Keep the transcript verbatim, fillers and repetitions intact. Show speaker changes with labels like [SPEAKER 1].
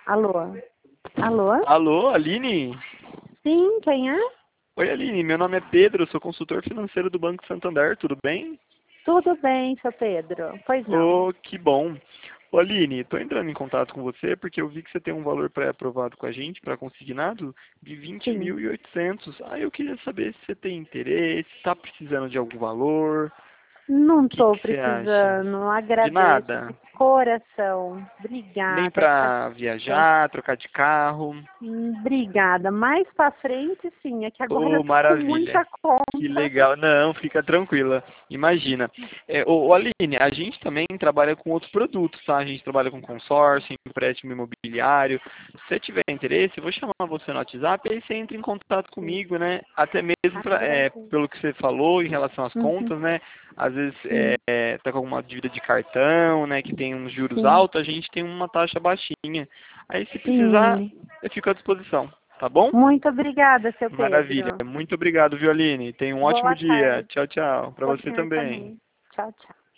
[SPEAKER 1] Alô? Alô?
[SPEAKER 2] Alô, Aline?
[SPEAKER 1] Sim, quem é?
[SPEAKER 2] Oi, Aline, meu nome é Pedro, eu sou consultor financeiro do Banco Santander, tudo bem?
[SPEAKER 1] Tudo bem, seu Pedro. Pois não.
[SPEAKER 2] Oh, que bom. Ô, Aline, estou entrando em contato com você porque eu vi que você tem um valor pré-aprovado com a gente para consignado de vinte
[SPEAKER 1] Sim.
[SPEAKER 2] mil e oitocentos. Ah, eu queria saber se você tem interesse, está precisando de algum valor, o
[SPEAKER 1] Não
[SPEAKER 2] que
[SPEAKER 1] estou
[SPEAKER 2] que você acha?
[SPEAKER 1] precisando.
[SPEAKER 2] De
[SPEAKER 1] Agradeço de
[SPEAKER 2] nada?
[SPEAKER 1] coração.
[SPEAKER 2] Nem
[SPEAKER 1] Obrigada.
[SPEAKER 2] para viajar, trocar de carro?
[SPEAKER 1] Hum, Obrigada. Mais pra frente, sim. É que agora eu
[SPEAKER 2] Oh,
[SPEAKER 1] tô com
[SPEAKER 2] maravilha.
[SPEAKER 1] muita
[SPEAKER 2] Que
[SPEAKER 1] conta.
[SPEAKER 2] legal. Não, fica tranquila. Imagina. É, ô, ô, Aline, a gente também trabalha com outros produtos, tá? A gente trabalha com consórcio, empréstimo imobiliário. Se você tiver interesse, eu vou chamar você no WhatsApp e aí você entra em contato
[SPEAKER 1] Sim.
[SPEAKER 2] comigo, né? Até mesmo pra, é,
[SPEAKER 1] Agradeço.
[SPEAKER 2] pelo que você falou em relação às
[SPEAKER 1] Uhum.
[SPEAKER 2] contas, né? Às vezes é,
[SPEAKER 1] Sim.
[SPEAKER 2] é, tá com alguma dívida de cartão, né? Que tem uns juros
[SPEAKER 1] Sim.
[SPEAKER 2] altos, a gente tem uma taxa baixinha. Aí se precisar,
[SPEAKER 1] Sim.
[SPEAKER 2] eu fico à disposição, tá bom?
[SPEAKER 1] Muito obrigada, seu
[SPEAKER 2] Maravilha.
[SPEAKER 1] Pedro.
[SPEAKER 2] Muito obrigado, Violine. Tenha um ótimo
[SPEAKER 1] Boa
[SPEAKER 2] dia.
[SPEAKER 1] tarde.
[SPEAKER 2] Tchau, tchau. Para
[SPEAKER 1] Para o
[SPEAKER 2] você
[SPEAKER 1] senhor
[SPEAKER 2] também.
[SPEAKER 1] também. Tchau, tchau.